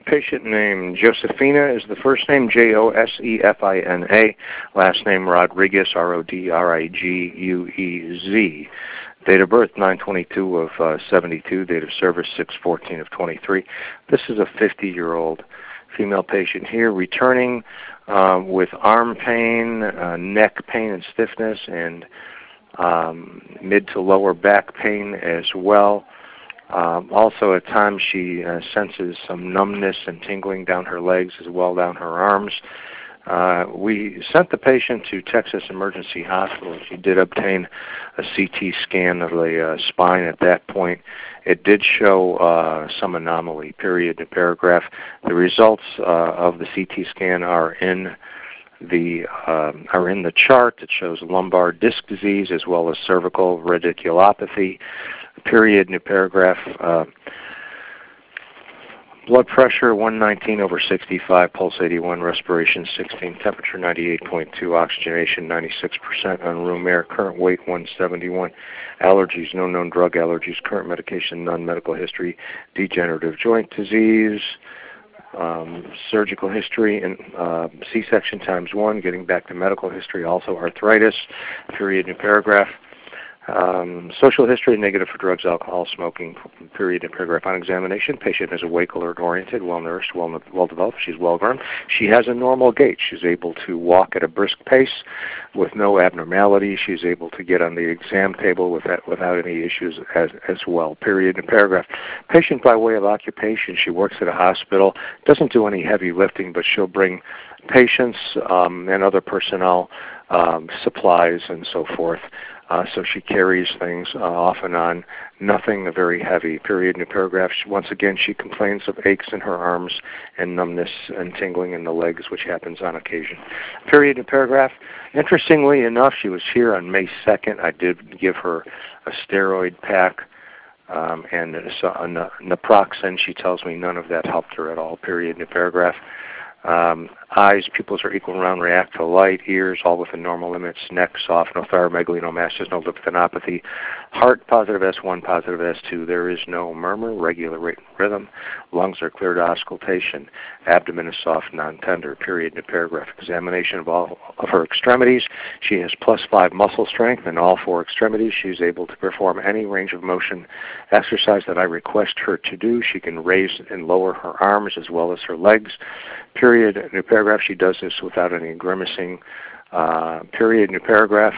Patient name Josefina is the first name, Josefina. Last name Rodriguez, Rodriguez. Date of birth 9/22 of 72. Date of service 6/14 of 23. This is a 50-year-old female patient here, returning with arm pain, neck pain and stiffness, and mid to lower back pain as well. Also, at times she senses some numbness and tingling down her legs as well down her arms. We sent the patient to Texas Emergency Hospital. She did obtain a CT scan of the spine at that point. It did show some anomaly, period and paragraph. The results of the CT scan are in the chart. It shows lumbar disc disease as well as cervical radiculopathy, period, new paragraph. Blood pressure 119/65, pulse 81, respiration 16, temperature 98.2, oxygenation 96% on room air, current weight 171, allergies, no known drug allergies, current medication, none, medical history, degenerative joint disease, surgical history, and C-section ×1, getting back to medical history, also arthritis, period, new paragraph. Social history, negative for drugs, alcohol, smoking, period, and paragraph. On examination, patient is awake, alert, oriented, well-nourished, well-developed. She's well-grown. She has a normal gait. She's able to walk at a brisk pace with no abnormality. She's able to get on the exam table without any issues as well, period, and paragraph. Patient by way of occupation, she works at a hospital, doesn't do any heavy lifting, but she'll bring patients and other personnel, supplies, and so forth. So she carries things off and on, nothing very heavy, period, new paragraph. Once again, she complains of aches in her arms and numbness and tingling in the legs, which happens on occasion. Period, new paragraph. Interestingly enough, she was here on May 2nd. I did give her a steroid pack and naproxen. She tells me none of that helped her at all, period, new paragraph. Eyes, pupils are equal and round, react to light. Ears, all within normal limits. Neck, soft, no thyromegaly, no masses, no lymphadenopaty. Heart, positive S1, positive S2. There is no murmur, regular rate and rhythm. Lungs are clear to auscultation. Abdomen is soft, non-tender, period, new paragraph. Examination of all of her extremities. She has +5 muscle strength in all 4 extremities. She is able to perform any range of motion exercise that I request her to do. She can raise and lower her arms as well as her legs. Period, new paragraph. She does this without any grimacing. Period, new paragraph.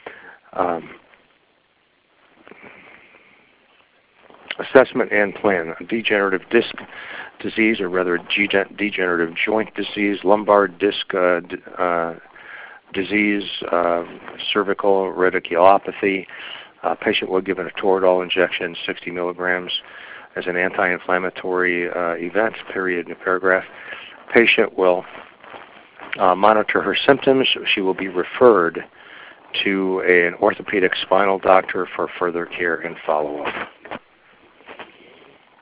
Assessment and plan. Degenerative disc disease, or rather degenerative joint disease, lumbar disc disease, cervical radiculopathy. Patient will give a Toradol injection, 60 milligrams, as an anti-inflammatory event, period, new paragraph. Patient will monitor her symptoms. She will be referred to an orthopedic spinal doctor for further care and follow-up.